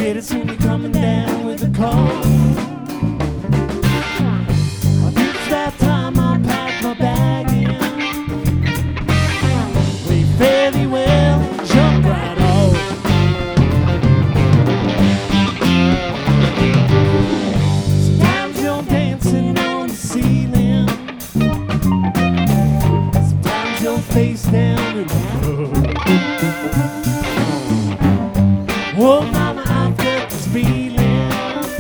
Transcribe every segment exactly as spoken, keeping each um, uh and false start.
Pretty soon you're coming down with a cold. I think it's that time I'll pack my bag in. We fairly well jump right off. Sometimes you're dancing on the ceiling. Sometimes you're face down in the mud. Whoa, mama, I've got this feeling.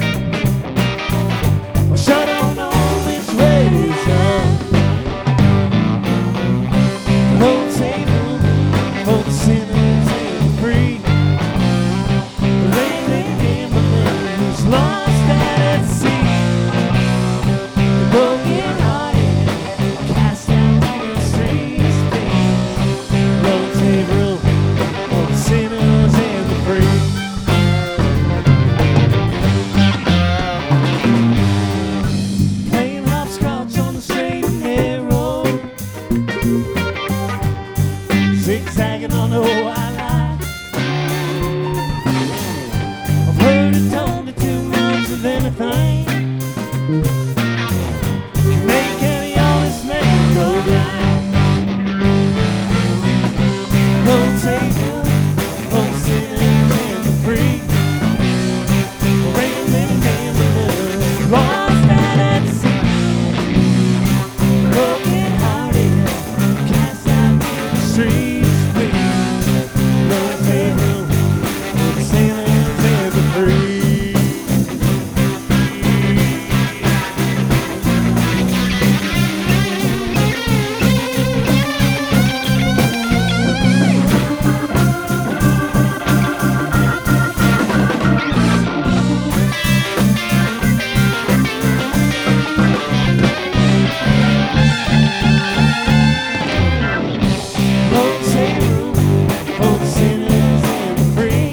I sure don't know which way is up. The whole table for the sinners and the free. The rain gambler who's lost at sea. The broken hearted cast out to the streets. The whole table for the sinners and the free. Playing hopscotch on the straight and narrow, zigzagging on the white line. I've heard it told me too much of anything can make any honest man go blind. Roll table, roll sinners and the free. Raining gamblers lost out at sea. Broken hearted cast out to the streets. Roll table, roll sinners and the free. Roll table, roll sinners and the free.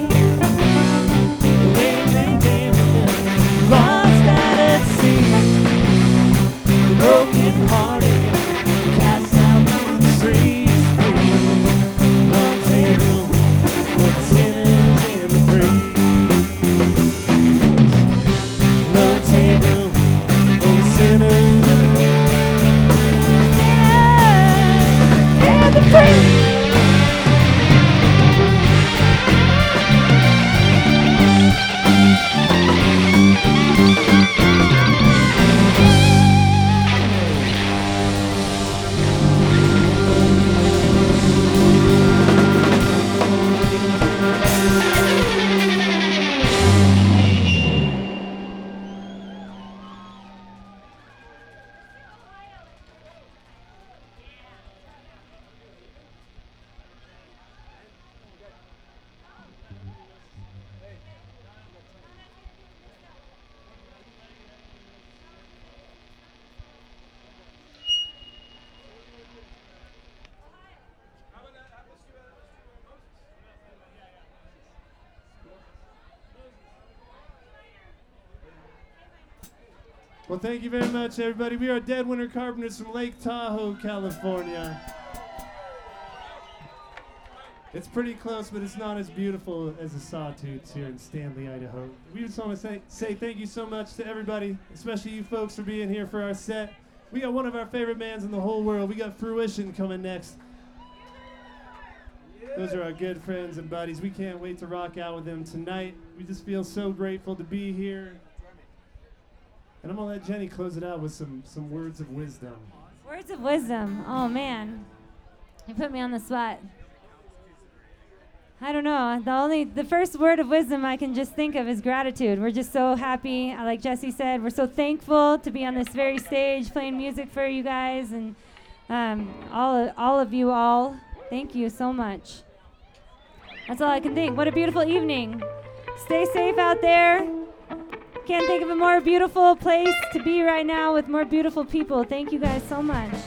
Raining gamblers lost out at sea. The broken hearted cast out to the streets. Roll table, roll sinners and the free. Roll table, roll sinners and the free. Well, thank you very much, everybody. We are Dead Winter Carpenters from Lake Tahoe, California. It's pretty close, but it's not as beautiful as the Sawtooths here in Stanley, Idaho. We just want to say, say thank you so much to everybody, especially you folks for being here for our set. We got one of our favorite bands in the whole world. We got Fruition coming next. Those are our good friends and buddies. We can't wait to rock out with them tonight. We just feel so grateful to be here. And I'm going to let Jenny close it out with some, some words of wisdom. Words of wisdom. Oh, man. You put me on the spot. I don't know. The only, the first word of wisdom I can just think of is gratitude. We're just so happy. Like Jesse said, we're so thankful to be on this very stage playing music for you guys. And um, all, all of you all, thank you so much. That's all I can think. What a beautiful evening. Stay safe out there. Can't think of a more beautiful place to be right now with more beautiful people. Thank you guys so much.